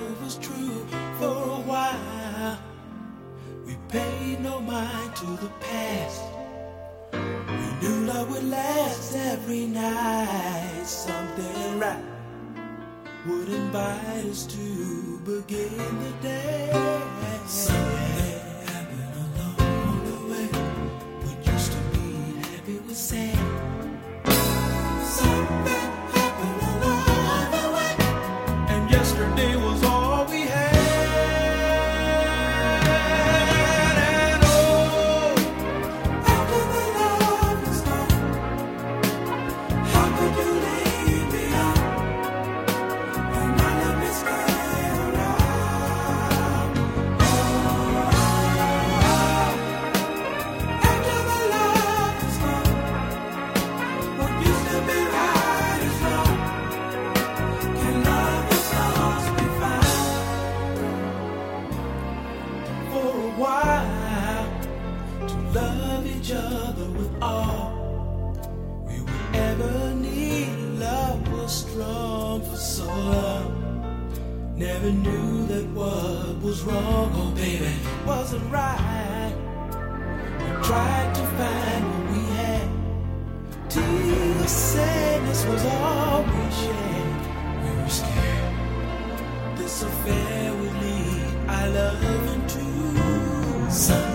love was true for a while. We paid no mind to the past. We knew love would last every night. Something right would invite us to begin the day. Something happened along the way. What used to be happy was sad. Something happened along the way, and yesterday was all we had. And oh, after the love was gone, how could you leave me on? And I let me stay around. After the love was gone, what used to be right is wrong. Can love that's lost be found? For a while, to love each other with all we would ever need. Love was strong for so long. Never knew that what was wrong, oh baby, wasn't right. We tried to find what we had. Tears, sadness was all we shared. We were scared this affair would lead our love into something.